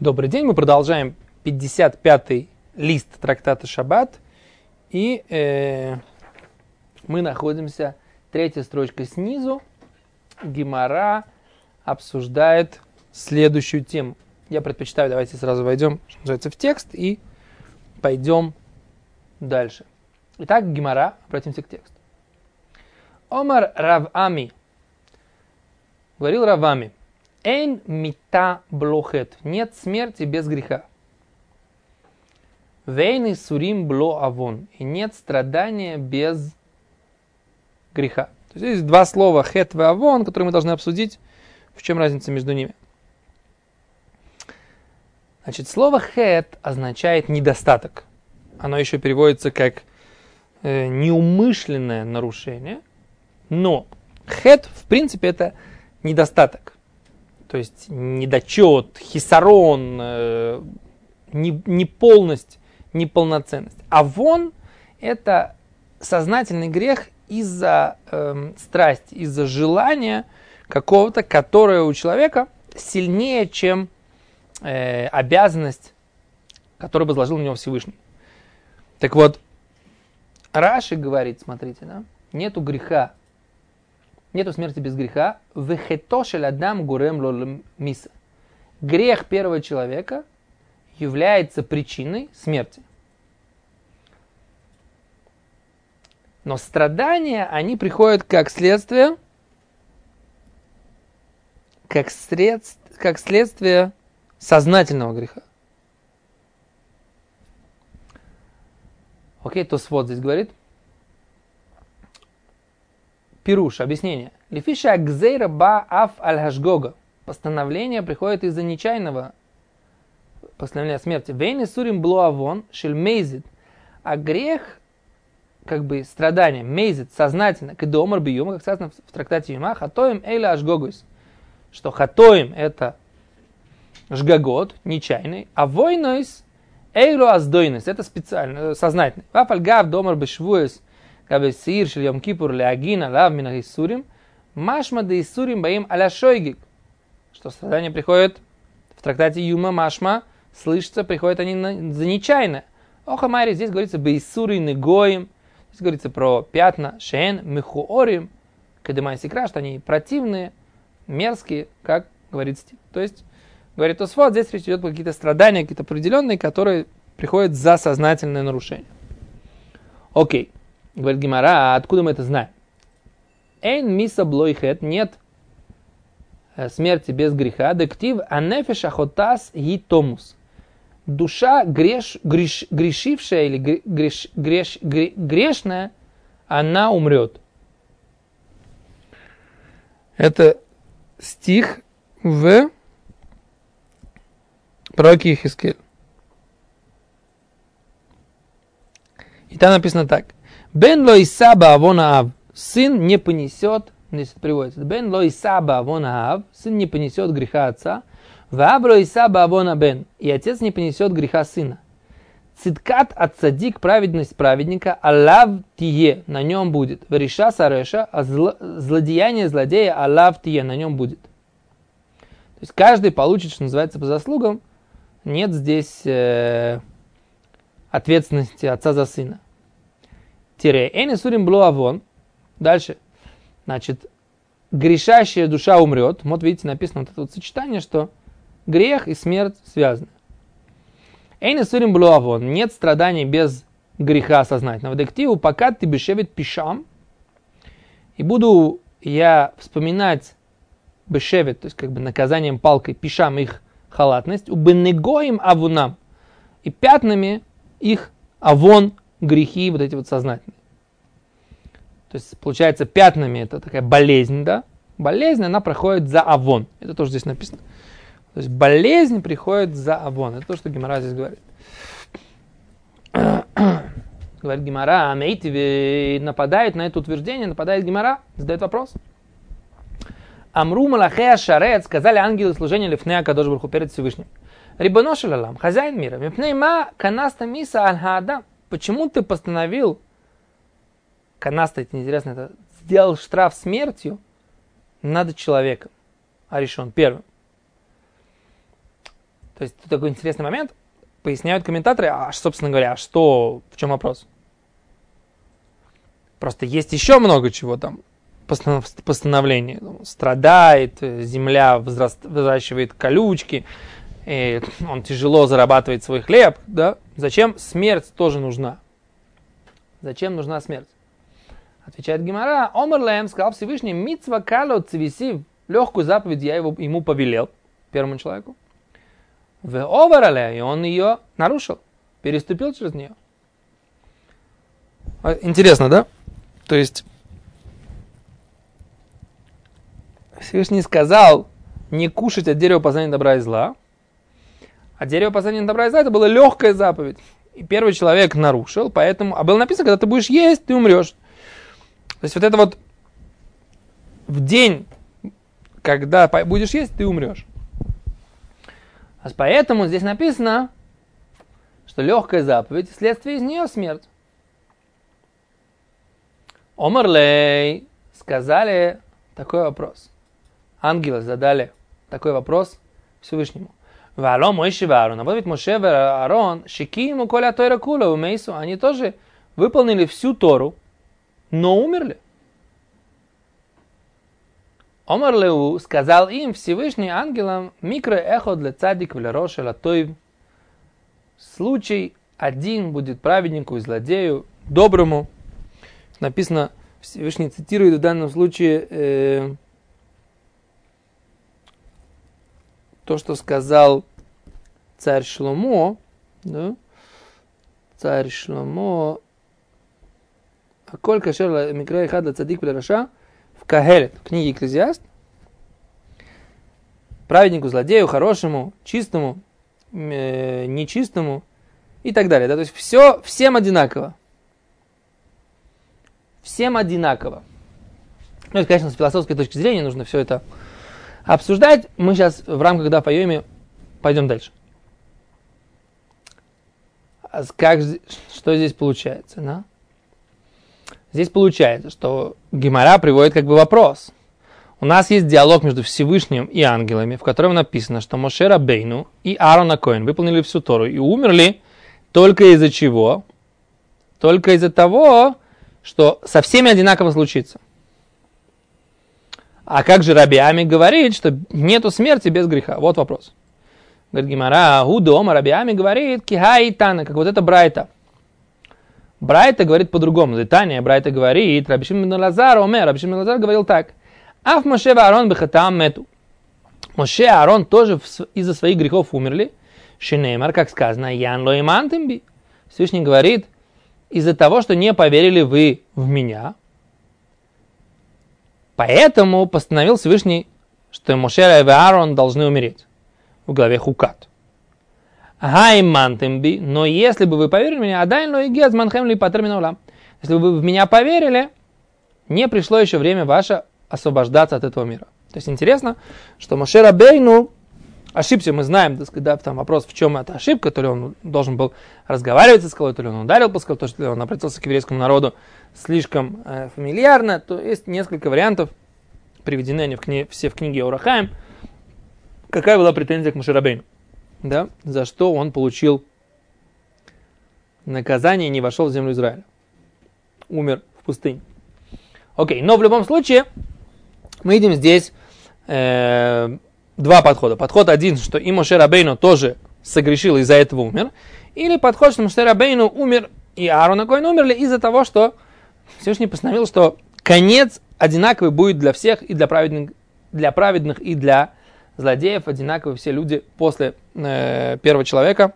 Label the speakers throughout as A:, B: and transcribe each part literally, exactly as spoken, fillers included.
A: Добрый день, мы продолжаем пятьдесят пятый лист трактата Шаббат, и э, мы находимся, третья строчка снизу, Гемара обсуждает следующую тему. Я предпочитаю, давайте сразу войдем, что называется, в текст и пойдем дальше. Итак, Гемара, обратимся к тексту. Омар Рав Ами, говорил Рав Ами, Эйн мита блохет. Нет смерти без греха. Вейн сурим бло авон. И нет страдания без греха. То есть есть два слова хет и авон, которые мы должны обсудить. В чем разница между ними? Значит, слово хет означает недостаток. Оно еще переводится как э, неумышленное нарушение. Но хет, в принципе, это недостаток. То есть недочет, хисарон, э, не, неполность, неполноценность. А вон это сознательный грех из-за э, страсти, из-за желания какого-то, которое у человека сильнее, чем э, обязанность, которую бы возложил на него Всевышний. Так вот, Раши говорит, смотрите, да, нету греха. Нету смерти без греха. Вехетошель адам гурем ло миса. Грех первого человека является причиной смерти. Но страдания, они приходят как следствие, как, средств, как следствие сознательного греха. Окей, Тосфот здесь говорит. Пируш, объяснение. Лефиша гзейра ба аф аль-хашгога. Постановление приходит из-за нечаянного постановления смерти. Вейни сурим блуавон шель мейзит. А грех, как бы страдание, мейзит, сознательно, кедомар биюма, как сказано в трактате Юма, хатоим эйла ашгогус. Что хатоим это жгагот, нечаянный, а войнойс эйлу аздойнес, это специально, сознательный. Вапальгав домар бешвуэс Кабесир шель Йом Кипур леагина лав мина иссурим, машма де иссурим баим аля шойгик. Что страдания приходят в трактате Юма, машма, слышится, приходят они на, за нечаянно. Оха Майри, здесь говорится бейссури негоим, здесь говорится про пятна, шен, мехуорим, кадемай сикра, что они противные, мерзкие, как говорит стих. То есть, говорит Тосфот, здесь речь идет про какие-то страдания, какие-то определенные, которые приходят за сознательное нарушение. Окей. Говорит Гемара, а откуда мы это знаем? Эйн миса блойхет, нет смерти без греха. Дектив анефеш ахотас гитомус. Душа греш, греш, грешившая или греш, греш, греш, грешная, она умрет. Это стих в пророке Йехескель. И там написано так. Бен ло исаба авона ав. Сын не понесет, здесь приводится. Бен ло исаба авона ав. Сын не понесет греха отца. Ваав ло исаба авона бен. И отец не понесет греха сына. Циткат от цадик, праведность праведника, аллав тие, на нем будет. Вариша сареша, а зло, злодеяние злодея, аллав тие, на нем будет. То есть каждый получит, что называется, по заслугам. Нет здесь э, ответственности отца за сына. Тире, эйн сурим бло авон. Дальше. Значит, грешащая душа умрет. Вот видите, написано вот это вот сочетание, что грех и смерть связаны. Эйн сурим бло авон. Нет страданий без греха сознательного. Дективу пока ты бешевит пишам. И буду я вспоминать бешевит, то есть как бы наказанием палкой, пишам их халатность. Убенегоим авунам. И пятнами их авон, грехи, вот эти вот сознательные. То есть, получается, пятнами это такая болезнь, да? Болезнь, она проходит за авон. Это тоже здесь написано. То есть, болезнь приходит за авон. Это то, что Гемара здесь говорит. Говорит Гемара, Амейтиве нападает на это утверждение, нападает Гемара, задает вопрос. Амру малахея шарет, сказали ангелы служения лифнея кадош баруху перед Всевышним. Рибоно шель алам, хозяин мира, мипней ма канаста миса аль-хаадам. Почему ты постановил, канаста, это неинтересно, это сделал штраф смертью над человеком, а решен первым. То есть такой интересный момент. Поясняют комментаторы, а, собственно говоря, что, в чем вопрос? Просто есть еще много чего там. Постановление. Страдает, земля взращивает колючки, и он тяжело зарабатывает свой хлеб. Да? Зачем смерть тоже нужна? Зачем нужна смерть? Отвечает Гемара, Омар Лэм, сказал Всевышний, мицва кало цивисив, легкую заповедь я его, ему повелел, первому человеку. В оварале, и он ее нарушил, переступил через нее. Интересно, да? То есть Всевышний сказал не кушать от дерева познания добра и зла, а дерево познания добра и зла это была легкая заповедь. И первый человек нарушил, поэтому, а было написано, когда ты будешь есть, ты умрешь. То есть вот это вот в день, когда будешь есть, ты умрешь. А поэтому здесь написано, что легкая заповедь, следствие из нее смерть. Омарлей, сказали такой вопрос. Ангелы задали такой вопрос Всевышнему. Вало Моше и Аарон. А вот ведь Моше и Аарон, шикиму коля тойра кула умейсу, они тоже выполнили всю Тору, но умерли. Омар Леу сказал им Всевышний ангелам микро эхо для цадик влероша латоев. Случай один будет праведнику и злодею, доброму. Написано, Всевышний цитирует в данном случае э, то, что сказал царь Шломо, да? Царь Шломо, Аколь кашер микро эхо для цадик влероша, в Кагелет, в книге Экклезиаст, праведнику, злодею, хорошему, чистому, э, нечистому и так далее. Да? То есть все, всем одинаково. Всем одинаково. Ну, это, конечно, с философской точки зрения нужно все это обсуждать. Мы сейчас в рамках да поеми пойдем дальше. Как, что здесь получается? Да? Здесь получается, что Гемара приводит как бы вопрос. У нас есть диалог между Всевышним и ангелами, в котором написано, что Моше Рабейну и Аарон а-Коэн выполнили всю Тору и умерли только из-за чего? Только из-за того, что со всеми одинаково случится. А как же Раби Ами говорит, что нету смерти без греха? Вот вопрос. Говорит Гемара, Гудома, Раби Ами говорит, кихай тана, как вот это брайта. Брайта говорит по-другому. Зитания Брайта говорит, Раби Шимон бен Элазар, омер, Раби Шимон бен Элазар говорил так. Аф Моше и Аарон бехатам мету. Моше и Аарон тоже из-за своих грехов умерли. Шинеймар, как сказано, ян ло имантем би. Всевышний говорит, из-за того, что не поверили вы в меня, поэтому постановил Всевышний, что Моше и Аарон должны умереть. В главе Хукат. Гаймантемби, но если бы вы поверили в меня, адай но игез манхемли по терминалам. Если бы вы в меня поверили, не пришло еще время ваше освобождаться от этого мира. То есть интересно, что Моше Рабейну ошибся, мы знаем, так сказать, да, там вопрос, в чем эта ошибка, то ли он должен был разговаривать со скалой, то ли он ударил по скале, то ли он обратился к еврейскому народу слишком э, фамильярно, то есть несколько вариантов, приведены они в кни- все в книге Ор ха-Хаим, какая была претензия к Моше Рабейну. Да, за что он получил наказание и не вошел в землю Израиля. Умер в пустыне. Окей, но в любом случае мы видим здесь э, два подхода. Подход один, что и Моше Рабейну тоже согрешил, из-за этого умер. Или подход, что Моше Рабейну умер, и Аарон а-Коэн умерли из-за того, что Всевышний постановил, что конец одинаковый будет для всех, и для праведных, для праведных и для злодеев, одинаковые все люди после э, первого человека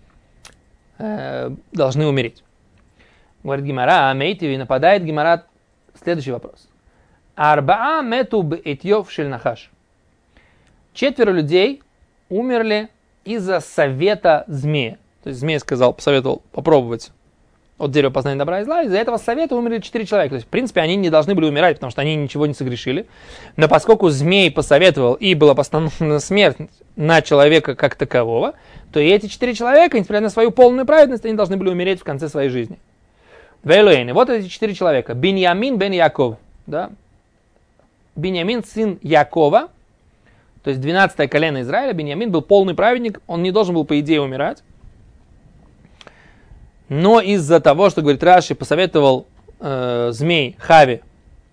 A: э, должны умереть. Говорит Гемара, Амейтиви, нападает Гемара, следующий вопрос. Арбаа мету б'этьев шель нахаш. Четверо людей умерли из-за совета змея. То есть змей сказал, посоветовал попробовать от дерева познания добра и зла, из-за этого совета умерли четыре человека. То есть, в принципе, они не должны были умирать, потому что они ничего не согрешили. Но поскольку змей посоветовал и была постановлена смерть на человека как такового, то и эти четыре человека, несмотря на свою полную праведность, они должны были умереть в конце своей жизни. Вейлуэйны. Вот эти четыре человека. Биньямин бен Яков. Да? Биньямин сын Якова, то есть двенадцатое колено Израиля, Биньямин был полный праведник, он не должен был, по идее, умирать. Но из-за того, что, говорит Раши, посоветовал э, змей Хаве,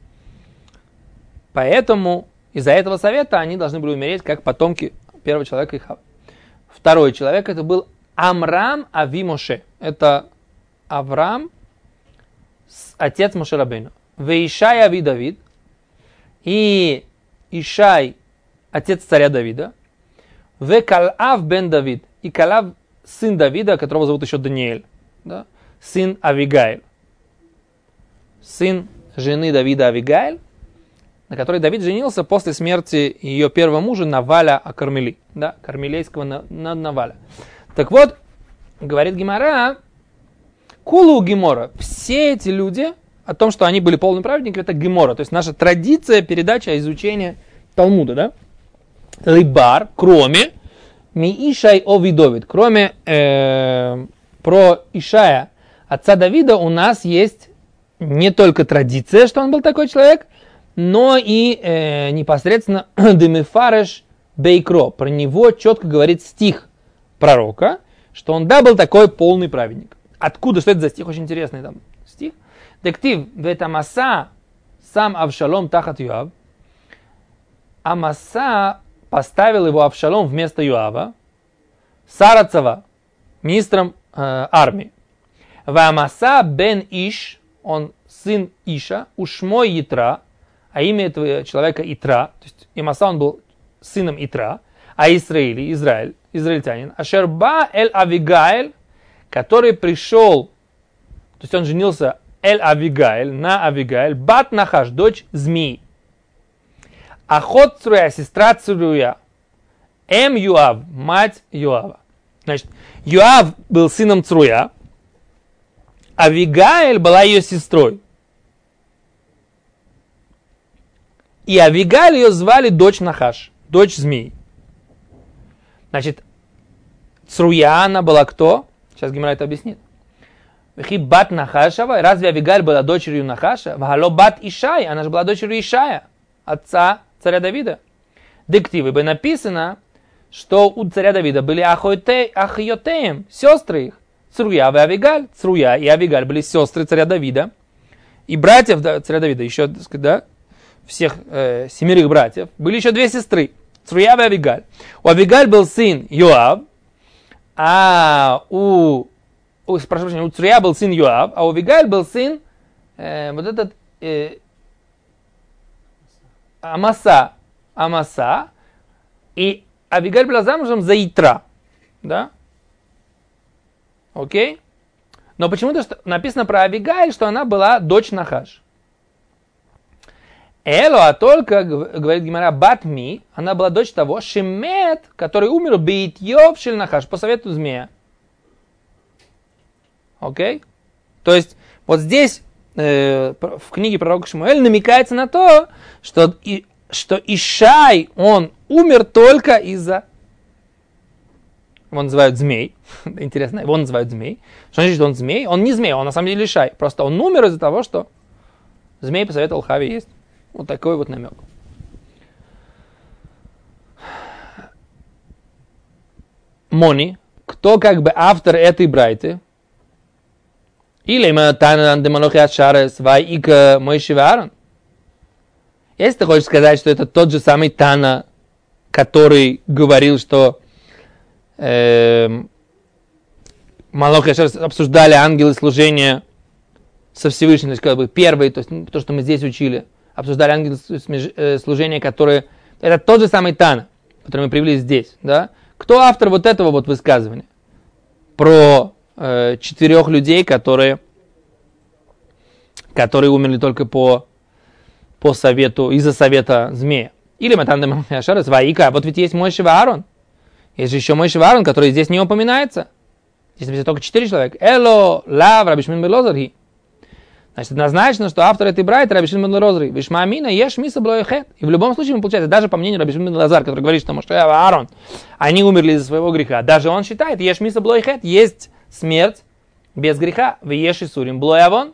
A: поэтому из-за этого совета они должны были умереть, как потомки первого человека и Хавы. Второй человек, это был Амрам Ави Моше. Это Авраам, отец Моше Рабейну. Веишай Ави Давид. И Ишай, отец царя Давида. Векалав бен Давид. И Калав, сын Давида, которого зовут еще Даниэль. Да? Сын Авигайль. Сын жены Давида Авигайль, на которой Давид женился после смерти ее первого мужа Наваля Акармели. Да? Кармелейского Наваля. Так вот, говорит Гемара, Кулу Гемора. Все эти люди, о том, что они были полными праведниками, это Гемора. То есть наша традиция, передача, изучения Талмуда. Да? Либар, кроме Ми Ишай Ови Давид. Кроме э, про Ишая, отца Давида, у нас есть не только традиция, что он был такой человек, но и э, непосредственно Демифареш Бейкро. Про него четко говорит стих пророка, что он, да, был такой полный праведник. Откуда, что это за стих? Очень интересный там стих. Дектив, ветамаса сам Авшалом тахат Юав. Амаса поставил его Авшалом вместо Юава, Сарацава, министром э, армии. Вамаса бен Иш, он сын Иша, ушмой Итра, а имя этого человека Итра, то есть Амаса он был сыном Итра, а Израиль, Израиль, израильтянин, Ашерба эль Авигайль, который пришел, то есть он женился эль Авигайль, на Авигайль, бат Нахаш, дочь змеи. Ахот Цруя, сестра Цруя, Эм Юав, мать Юава. Значит, Юав был сыном Цруя, Авигайль была ее сестрой. И Авигайль ее звали дочь Нахаш, дочь змеи. Значит, Цруя она была кто? Сейчас Гемара это объяснит. Бат Нахашева, разве Авигайль была дочерью Нахаша? Вахало бат Ишай, она же была дочерью Ишая, отца царя Давида. Дективы бы написано, что у царя Давида были ахиотеем, сестры их. Цруя и Авигаль. Цруя и Авигаль были сестры царя Давида. И братьев да, царя Давида, еще, так сказать, да, всех э, семерых братьев, были еще две сестры. Цруя и Авигаль. У Авигаль был сын Йоав, а у, у, прошу прощения, у Цруя был сын Йоав, а у Авигаль был сын э, вот этот э, Амаса. Амаса. И Авигаль была замужем за Итра. Да? Окей? Но почему-то что, написано про Авигаль, что она была дочь Нахаш. Эло, а только, говорит Гемара, Батми, она была дочь того, Шемет, который умер, Бейтьев Шель Нахаш, по совету змея. Окей? То есть, вот здесь, э, в книге пророка Шмуэль намекается на то, что, и, что Ишай, он умер только из-за... Его называют змей. Интересно, его называют змей. Что значит, что он змей? Он не змей, он на самом деле Ишай. Просто он умер из-за того, что змей посоветовал Хаве есть. Вот такой вот намек. Мони, кто как бы автор этой брайты? Или мы Танан де Малохи Ашарес Вайика Мойши Ваарон? Если ты хочешь сказать, что это тот же самый Тана, который говорил, что э, Малохи Ашарес обсуждали ангелы служения со Всевышним, то есть как бы первый, то есть то, что мы здесь учили, обсуждали ангелы служения, которые... Это тот же самый Тана, который мы привели здесь. Да? Кто автор вот этого вот высказывания? Про э, четырех людей, которые, которые умерли только по, по совету, из-за совета змея. Или Матан де Малохи Ашарес Ваика. Вот ведь есть Мойши Ваарон. Есть же еще Мойши Ваарон, который здесь не упоминается. Здесь написано только четыре человека. Эло, Лав, Раби Шимон бен Элазар. Значит, однозначно, что автор этой брайты Раби Шимон бен Элазар. Вишма амина, еш миса бло эхет. И в любом случае, мы получается, даже по мнению Раби Шимон бен Элазар, который говорит, что Моше и Аарон, они умерли из-за своего греха. Даже он считает, еш миса бло эхет, есть смерть без греха. В еш исурим бло авон.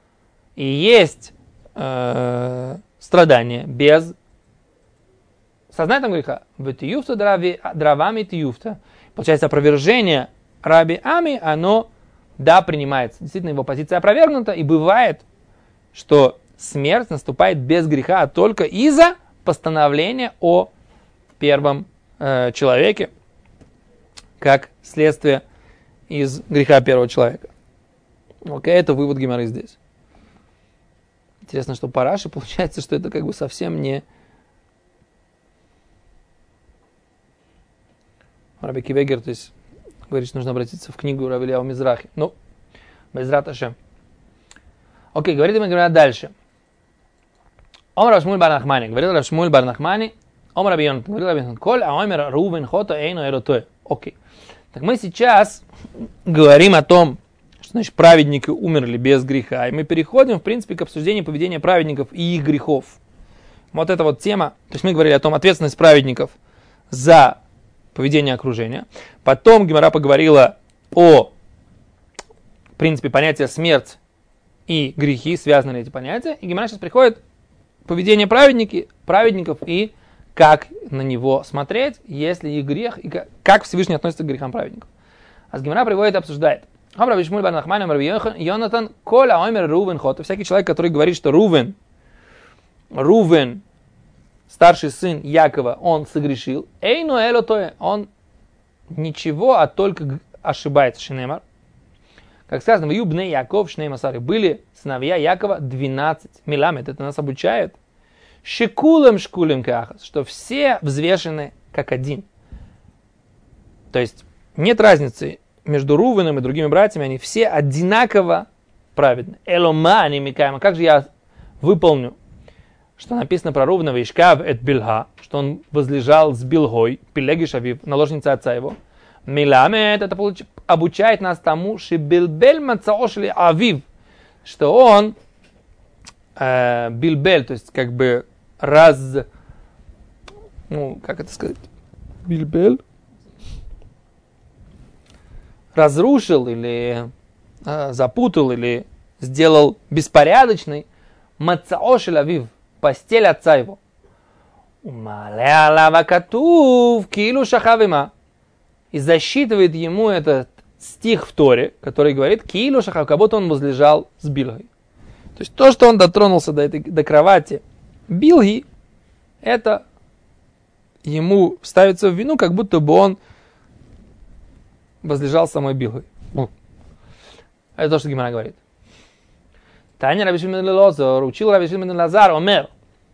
A: И есть э, страдания без сознательного греха. Ветиюфта дровами тиюфта. Получается, опровержение Раби Ами, оно, да, принимается. Действительно, его позиция опровергнута, и бывает, что смерть наступает без греха, а только из-за постановления о первом э, человеке, как следствие из греха первого человека. Окей, это вывод Гемары здесь. Интересно, что по Раши получается, что это как бы совсем не... Раби Кивегер, то есть, говорит, что нужно обратиться в книгу Раби Элияу Мизрахи. Ну, Безрат Ашем. Окей, говорит Гемара дальше. Омар Рав Шмуэль бар Нахмани. Говорил Рав Шмуэль бар Нахмани. Омар Раби Йонатан. Говорил Раби Йонатан. Коль аомер Рувен хото эйно эротое. Окей. Так мы сейчас говорим о том, что, значит, праведники умерли без греха. И мы переходим, в принципе, к обсуждению поведения праведников и их грехов. Вот эта вот тема. То есть мы говорили о том, ответственность праведников за поведение окружения. Потом Гемара поговорила о, в принципе, понятии смерть и грехи, связаны ли эти понятия. И Гемара сейчас приходит поведение праведники, праведников и как на него смотреть, если их грех, и как Всевышний относится к грехам праведников. А Гемара приводит и обсуждает. Йонатан, коля омер Рувен хот. Всякий человек, который говорит, что Рувен, Рувен, старший сын Якова, он согрешил. Эй, но эло тое, он ничего, а только ошибается. Шинемар. Как сказано, в Юбне Яков, Шнеймасари, были сыновья Якова двенадцать. Миламет, это нас обучает. Шикулем шкулем кахас, что все взвешены как один. То есть нет разницы между Рувеном и другими братьями, они все одинаково праведны. Элома они микаема. Как же я выполню, что написано про Рувена, Вишкав эт Билха, что он возлежал с Билгой, Пилеги Шавив, наложница отца его. Миламет, это обучает нас тому, что Билбель Мацаошли Авив, что он э, Билбель, то есть как бы раз, ну, как это сказать, Билбель, разрушил или э, запутал или сделал беспорядочный Мацаошли Авив, постель отца его. Умаля алава катув килу шахавима. И засчитывает ему этот стих в Торе, который говорит килу шахав, как будто он возлежал с Билгой. То есть то, что он дотронулся до, этой, до кровати Билги, это ему ставится в вину, как будто бы он возлежал с самой Билгой. Это то, что Гемара говорит. Таня Раби Шимон бен Элазар, учил Раби Шимон бен Элазар, омер.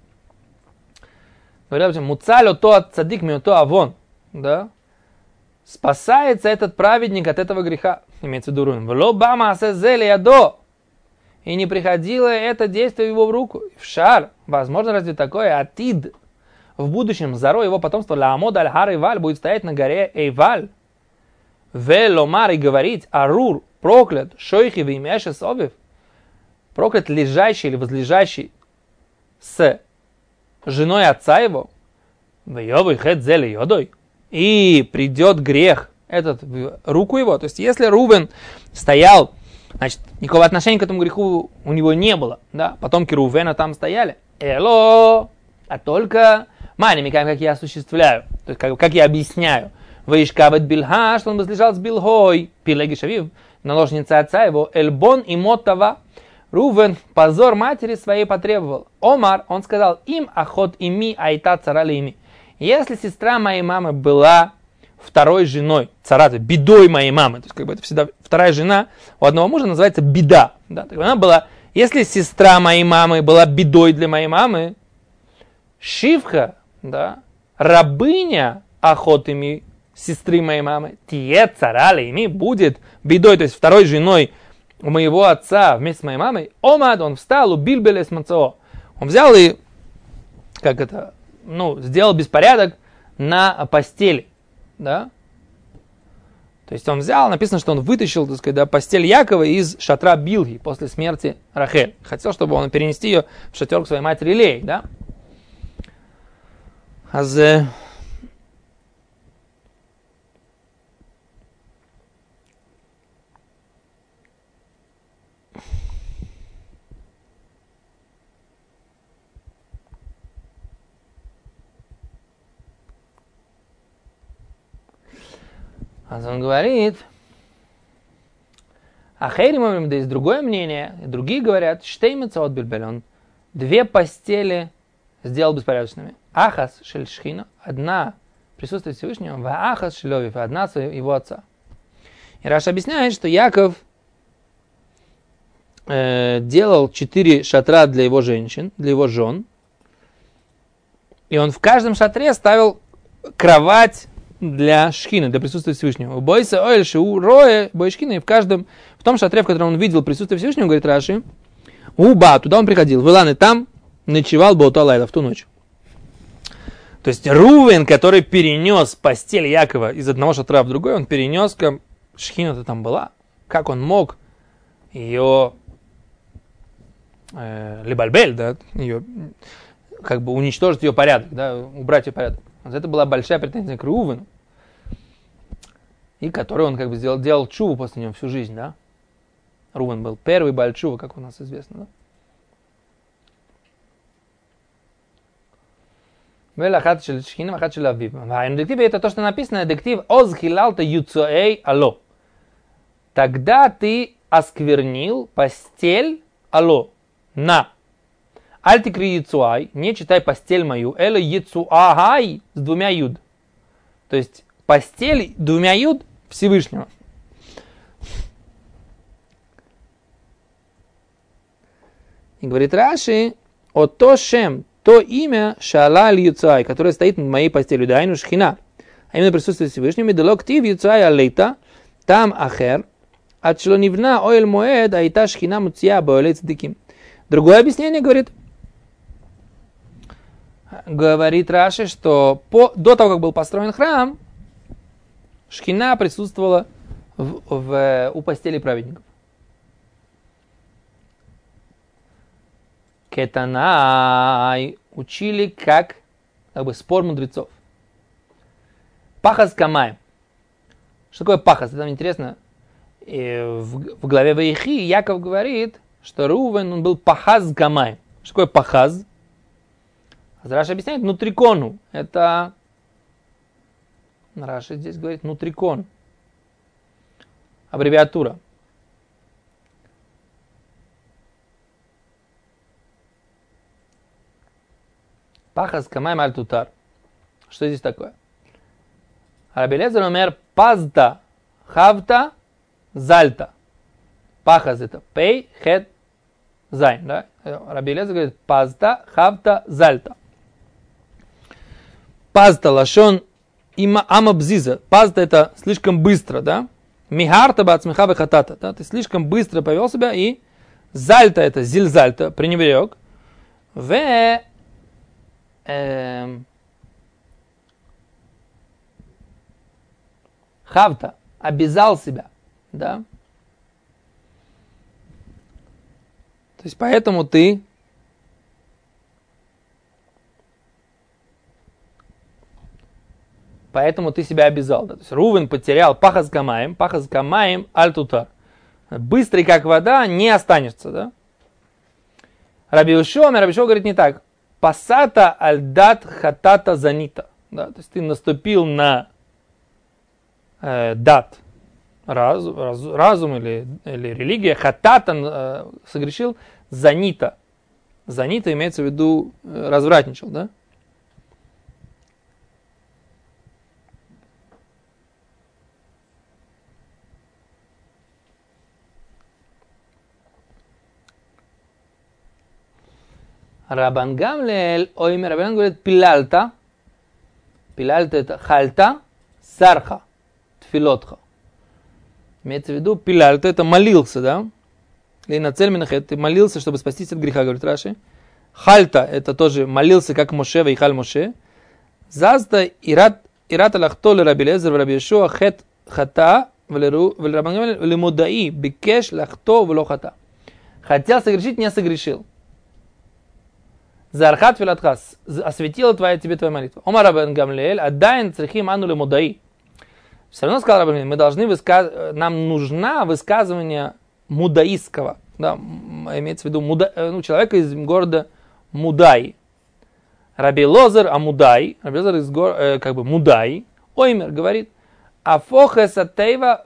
A: Говорил, муцаль ото от цадик ми ото авон. Да? Спасается этот праведник от этого греха. Имеется в виду Рувен. Вло бама асезели ядо. И не приходило это действие его в руку. В шар. Возможно, разве такое? Атид. В будущем Заро, его потомство, лаамод аль хар Эйваль, будет стоять на горе Эйваль. Веломар и говорить, арур, проклят, шойхи вимяши собив. Проклят лежащий или возлежащий с женой отца его. Вейовый хэт зели йодой. И придет грех этот в руку его. То есть, если Рувен стоял, значит, никакого отношения к этому греху у него не было. Да? Потомки Рувена там стояли. Эло, а только манями, как я осуществляю, то есть, как, как я объясняю. Ваишкавет Билха, что он возлежал с Билгой, Пилеги Шавив, наложница отца его, Эльбон и Мотава. Рувен позор матери своей потребовал. Омар, он сказал, им охот ими айта царали ими. Если сестра моей мамы была второй женой, цараты, бедой моей мамы, то есть как бы это всегда вторая жена у одного мужа называется беда. Да, так она была, если сестра моей мамы была бедой для моей мамы, Шивха, да, рабыня охотами сестры моей мамы, тие царали ими будет бедой, то есть второй женой у моего отца вместе с моей мамой. Омад, он встал, убил белес мацоо. Он взял и, как это, ну, сделал беспорядок на постели, да. То есть он взял, написано, что он вытащил, так сказать, да, постель Якова из шатра Билги после смерти Рахель. Хотел, чтобы он перенести ее в шатер к своей матери Леи, да. Аз... А он говорит, а Хейримовым, да есть другое мнение, и другие говорят, штеймица от Бельбель, две постели сделал беспорядочными. Ахас шель шхина, одна присутствие Всевышнего, ва ахас шеловив, одна его отца. И Раш объясняет, что Яков э, делал четыре шатра для его женщин, для его жен, и он в каждом шатре ставил кровать для шхины, для присутствия Всевышнего. Бойся оэль шиу роэ бой шхина, и в каждом, в том шатре, в котором он видел присутствие Всевышнего, говорит Раши, уба, туда он приходил, вылан, и там ночевал Боуталайла в ту ночь. То есть Рувен, который перенес постель Якова из одного шатра в другой, он перенес, шхина-то там была, как он мог ее э, лебальбель, да, ее, как бы уничтожить ее порядок, да, убрать ее порядок. Вот это была большая претензия к Рувену, и который он как бы сделал, делал чуву после него всю жизнь, да. Рувен был первый баль чува, как у нас известно, да. Велахат шель шхина, вахат шель авив. В дективе это то, что написано, дектив оз хилалта юцоэй ало. Тогда ты осквернил постель ало. На. Альтикри яцуай, не читай постель мою, эло яцуагай с двумя юд. То есть постель двумя юд Всевышнего. И говорит Раши, о то шем, то имя шалаль яцуай, которое стоит над моей постелью, дайну шхина, а именно присутствие Всевышнего, меделок тив яцуай алейта, там ахер, от шлонивна оэль моэд, айта шхина муция боэлей цдиким. Другое объяснение говорит, говорит Раши, что по, до того, как был построен храм, шхина присутствовала в, в, у постели праведников. Кетанай учили как, как бы спор мудрецов. Пахас камай. Что такое пахас? Это интересно. И в, в главе Ваихи Яков говорит, что Рувен он был пахаз камай. Что такое пахаз? Раши объясняет нутрикону. Это Раши здесь говорит нутрикон. Аббревиатура. Пахас камай маль тутар. Что здесь такое? Раби Элиэзер омер пазда хавта зальта. Пахас это пей, хет, зайн. Да? Раби Элиэзер говорит пазда хавта зальта. Пазда лашон има амабзиза. Пазда это слишком быстро, да? Михарта бацмиха бехатата. Да? Ты слишком быстро повел себя, и зальта это зильзальта, пренебрег. В эм, хавта обязал себя, да? То есть поэтому ты Поэтому ты себя обязал. Да? То есть Рувен потерял пахас камаем, пахас камаем аль-тутар. Быстрый, как вода, не останешься. Да? Раби Йошуа, Раби Йошуа говорит не так. Пасата аль-дат хатата занита. Да? То есть ты наступил на э, дат, раз, раз, разум или, или религия, хатата э, согрешил занита. Занита имеется в виду э, развратничал, да? Рабан Гамлиэль, оймер, Рабан говорит, пилальта, пилальта это хальта, сарха, тфилотха. Имеется в виду, пилальта это молился, да? Или на цель минахет, ты молился, чтобы спастись от греха, говорит Раши. Хальта это тоже молился, как Моше, вейхаль Моше. Зазда ират, ират алахто ле Раби Элиэзер, в Раби Йошуа, хет хата, в Рабан Гамлиэль, ле мудаи, бикеш лахто, вло хата. Хотел согрешить, не согрешил. Зархат филатхас, осветила твоя тебе твоя молитва. Омар Рабан Гамлиэль, адайн црихим ану ле мудаи. Все равно сказал Рабан Гамлиэль, мы должны высказ... нам нужна высказывание мудаистского, да, имеется в виду муда... ну, человека из города Мудай. Раби Лозер Амудай, Раби Лозер из гор... э, как бы Мудай, оймер говорит, Афохеса тейва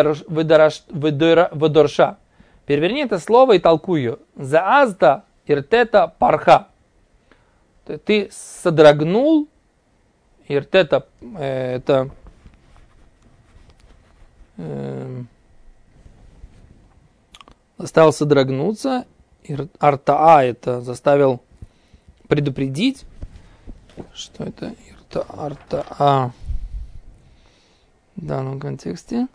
A: выдорша. Переверни это слово и толкуй ее. Заазта иртета парха. Ты содрогнул. Иртета э, это э, заставил содрогнуться. Артаа это заставил предупредить. Что это? Ирта, артаа. В данном контексте.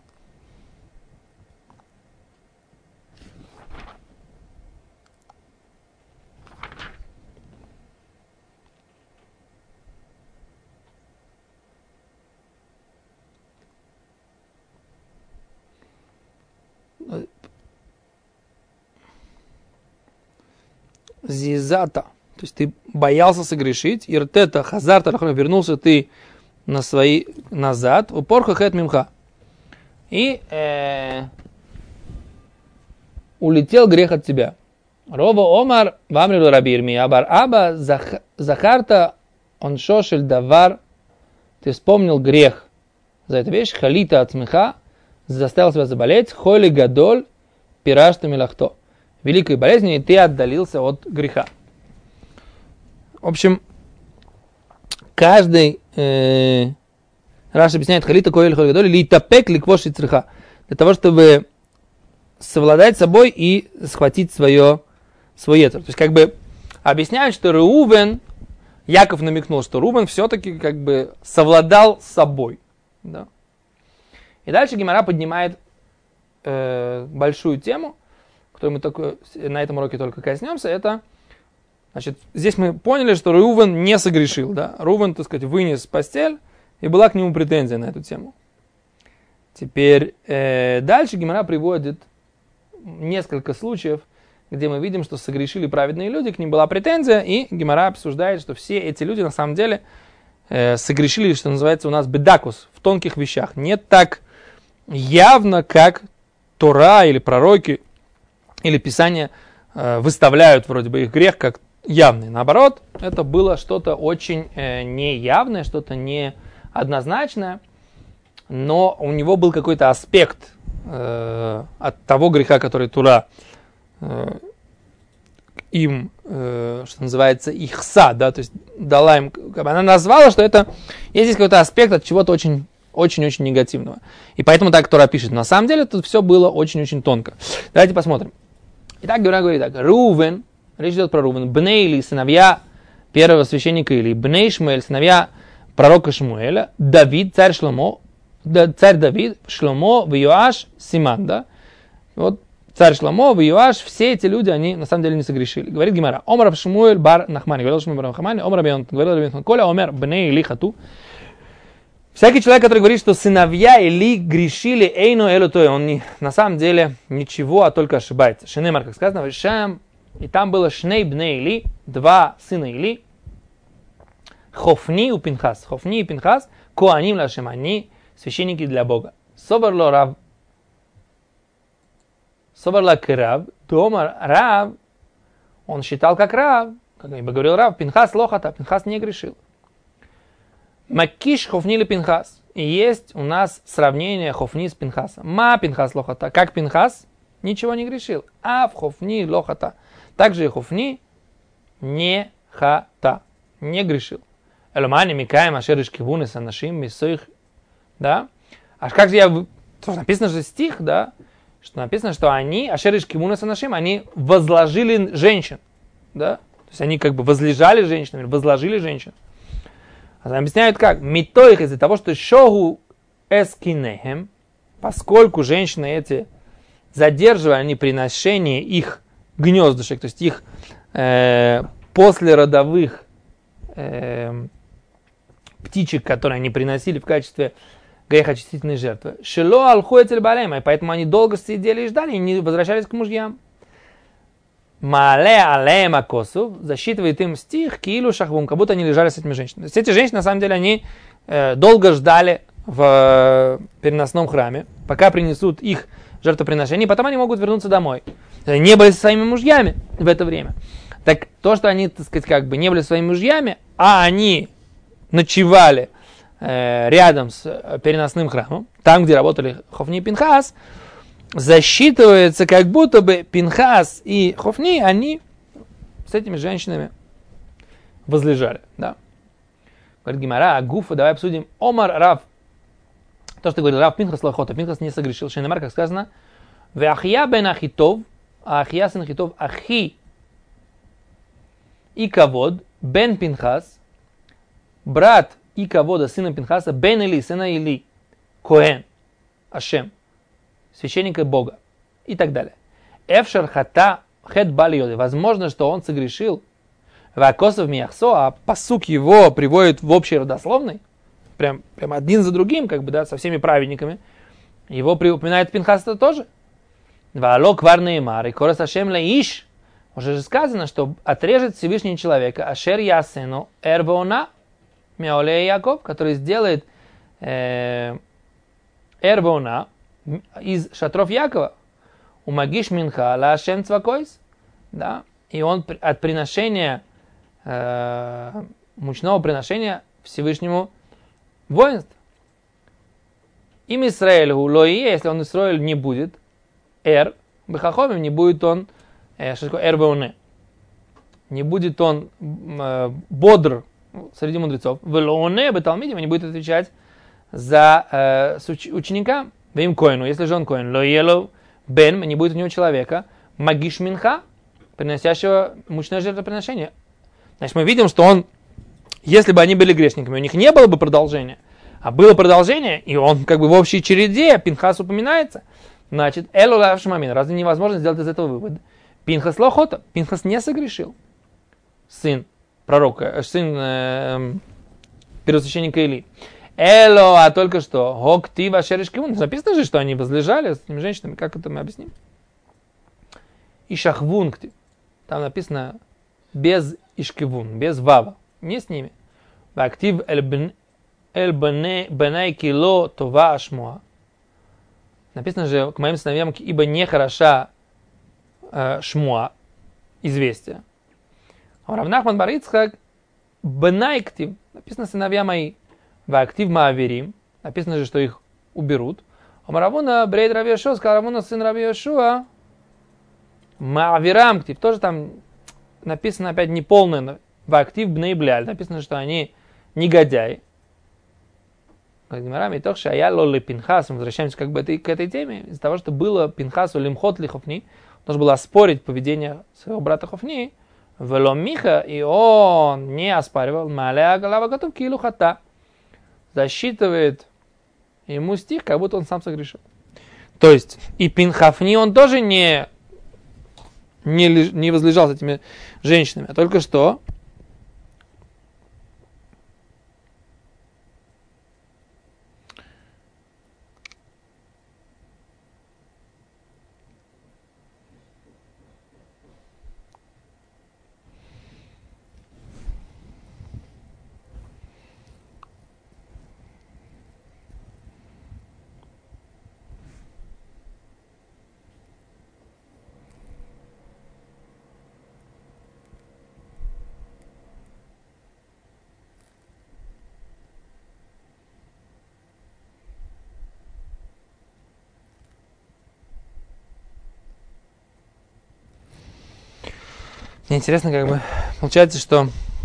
A: Зизата. То есть ты боялся согрешить. Иртета хазарта вернулся ты на свои назад. Упорха хэт мимха. И э, улетел грех от тебя. Рова омар вамрил раби Ирмия бар аба захарта он шошель давар. Ты вспомнил грех за эту вещь. Халита от смеха. Заставил себя заболеть. Холи гадоль пирашта милахто. Великой болезнью, и ты отдалился от греха. В общем, каждый э, Раш объясняет халита коэль холи гадоль литапек ликвош ицриха. Для того, чтобы совладать собой и схватить свое, свой ецер. То есть, как бы объясняют, что Реувен, Яков намекнул, что Рувен все-таки как бы совладал с собой. Да? И дальше Гемара поднимает э, большую тему, которую мы только, на этом уроке только коснемся. Это, значит, здесь мы поняли, что Реувен не согрешил. Да? Рувен, так сказать, вынес постель, и была к нему претензия на эту тему. Теперь э, дальше Гемара приводит несколько случаев, где мы видим, что согрешили праведные люди, к ним была претензия, и Гемара обсуждает, что все эти люди на самом деле э, согрешили, что называется у нас бедакус, в тонких вещах. Не так явно, как Тора или пророки, или Писание э, выставляют вроде бы их грех как явный. Наоборот, это было что-то очень э, неявное, что-то неоднозначное, но у него был какой-то аспект э, от того греха, который Тора э, им, э, что называется, ихса, да, то есть дала им, она назвала, что это, есть здесь какой-то аспект от чего-то очень очень-очень негативного. И поэтому так Тора пишет. На самом деле тут все было очень-очень тонко. Давайте посмотрим. Итак, Гемара говорит так. Рувен, речь идет про Рувен, Бней Или, сыновья первого священника Или, Бней Шмуэль, сыновья пророка Шмуэля, Давид, царь Шломо, да, царь Давид, Шломо, Виоаш, Симан, да? Вот царь Шломо, Виоаш, все эти люди, они на самом деле не согрешили. Говорит Гемара, Омар Шмуэль бар Нахмани, говорил Шмуэль бар Нахмани, Омар Бейон, говорил Рабин Коля, Омер Бней Или хату. Всякий человек, который говорит, что сыновья Или грешили, эйно эло той, он не, на самом деле ничего, а только ошибается. Шенемар, как сказано, Вишам, и там было Шней бней Или, два сына Или, Хофни у Пинхас, Хофни и Пинхас, Коаним лашем, они священники для Бога. Собарло Рав, Собарла Рав, дома Рав, он считал как Рав, как бы говорил Рав, Пинхас лохата, Пинхас не грешил. Макиш Хофни или Пинхас. И есть у нас сравнение Хофни с Пинхасом. Ма Пинхас лохата. Как Пинхас ничего не грешил. А в Хофни лохата. Также и Хофни не хата. Не грешил. Эломани микаем ашериш кивунес анашим мисоих. Да? А как же я... Тоже написано же стих, да? Что написано, что они, ашериш кивунес анашим, они возложили женщин. Да? То есть они как бы возлежали женщинами, возложили женщин. А объясняют как? Митоих из-за того, что шогу эскинехем, поскольку женщины эти задерживали они приношение их гнездышек, то есть их э, послеродовых э, птичек, которые они приносили в качестве грехочистительной жертвы. Шело алхуэцель балема, и поэтому они долго сидели и ждали, и не возвращались к мужьям. Маале алема косу засчитывает им стих килу шахвум, как будто они лежали с этими женщинами. То есть эти женщины, на самом деле, они э, долго ждали в э, переносном храме, пока принесут их жертвоприношение, и потом они могут вернуться домой. Не были со своими мужьями в это время. Так то, что они, так сказать, как бы не были со своими мужьями, а они ночевали э, рядом с переносным храмом, там, где работали Хофни и Пинхас, засчитывается, как будто бы Пинхас и Хофни, они с этими женщинами возлежали. Да. Говорит Гимара, Агуфа, давай обсудим. Омар Рав. То, что говорил Рав Пинхас Лохота. Пинхас не согрешил. Шейнемар, как сказано, Веахия бен Ахитов, а Ахия сын Ахитов, Ахи и Кавод, бен Пинхас, брат и Кавода, сына Пинхаса, бен Или, сына Или, Коэн, Ашем, священника Бога и так далее. Эфшар хата хет балиоды. Возможно, что он согрешил. Вакосов мияхсо, а пасук его приводит в общей родословной, прям, прям один за другим, как бы, да, со всеми праведниками. Его упоминает Пинхас тоже. Ваалок варный мар, и корос Ашем лаиш. Уже же сказано, что отрежет Всевышний человека, Ашер ясену эрвона мяоле Яков, который сделает э, эрвона из шатров Якова. У магиш минха ла Ашем цвакойс. Да, и он от приношения э, мучного приношения Всевышнему воинств. Им Исраэль лои, если он Исраэль не будет, эр, бехахомим, не будет он, э, что такое эр веоне, не будет он э, бодр среди мудрецов, велоне беталмидим, не будет отвечать за э, ученика, вим коину, если же он коин, лоело бен, не будет у него человека, магиш минха, приносящего мучное жертвоприношение. Значит, мы видим, что он, если бы они были грешниками, у них не было бы продолжения, а было продолжение, и он как бы в общей череде, Пинхас упоминается, значит, элу лавшамамин, разве невозможно сделать из этого вывод? Пинхас лохота, Пинхас не согрешил. Сын пророка, сын э, первосвященника Или. Эло, а только что, гокти вашеришкивун, написано же, что они возлежали с этими женщинами, как это мы объясним? И шахвункти, там написано без ишкивун, без вава, не с ними. Актив эль бенай кило това ашмуа. Написано же к моим сыновьям, ибо не хороша э, шмуа, известие. А Рав Нахман бар Ицхак бенай ктив, написано сыновья мои. Актив мааверим, написано же, что их уберут. А Равуна брейд Рави Йошуа, сказал Равуна сын Рави Йошуа, маавирам ктив, тоже там написано опять неполное, в актив бней бляль, написано, что они негодяи. Возвращаемся как бы к этой теме, из-за того, что было Пинхасу лимхот ли Хофни, должен был оспорить поведение своего брата Хофни, вело Миха, и он не оспаривал, маля голова готов килу хата, засчитывает ему стих, как будто он сам согрешил. То есть и Пинхафни он тоже не, не, не возлежал с этими женщинами, а только что мне интересно, как бы, получается, что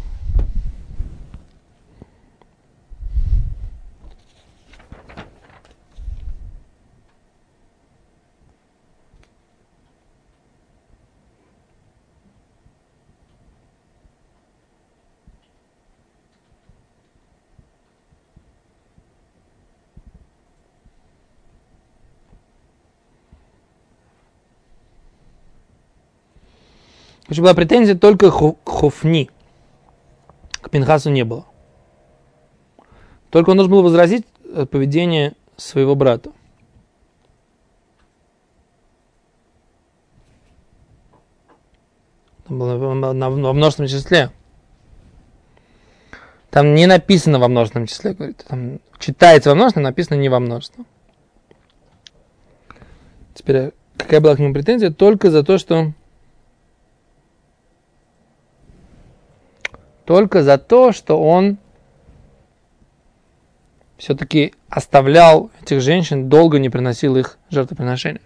A: Потому что была претензия только к Хофни. К Пинхасу не было. Только он должен был возразить поведение своего брата. Там было во множественном числе. Там не написано во множественном числе, говорит. Там читается во множественном, написано не во множественном. Теперь, какая была к нему претензия? Только за то, что Только за то, что он все-таки оставлял этих женщин, долго не приносил их жертвоприношения.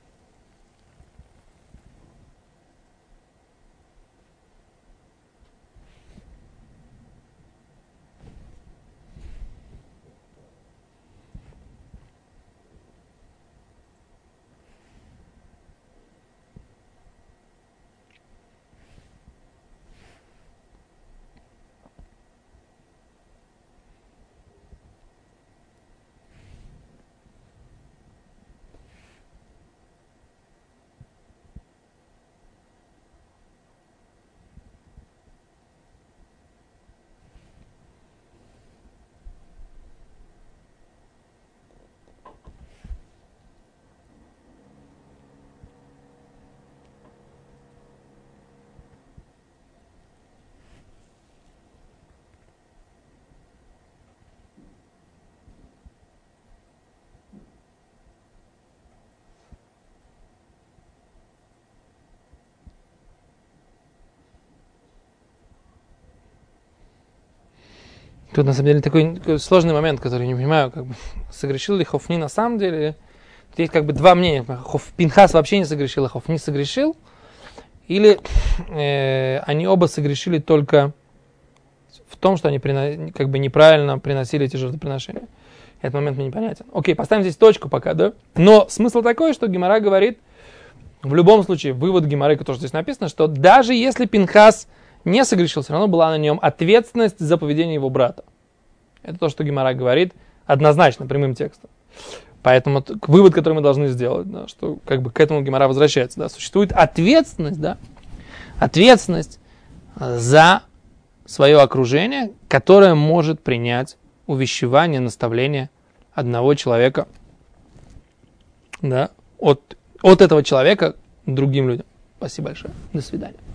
A: Тут на самом деле такой, такой сложный момент, который я не понимаю, как бы, согрешил ли Хофни на самом деле. Тут есть как бы два мнения. Хоф, Пинхас вообще не согрешил, а Хофни согрешил. Или э, они оба согрешили только в том, что они прино, как бы неправильно приносили эти жертвоприношения. Этот момент мне непонятен. Окей, поставим здесь точку пока, да? Но смысл такой, что Гемара говорит, в любом случае, вывод Гемары, который здесь написано, что даже если Пинхас не согрешил, все равно была на нем ответственность за поведение его брата. Это то, что Гемара говорит однозначно, прямым текстом. Поэтому вывод, который мы должны сделать, да, что как бы к этому Гемара возвращается. Да, существует ответственность, да, ответственность за свое окружение, которое может принять увещевание, наставление одного человека, да, от, от этого человека к другим людям. Спасибо большое. До свидания.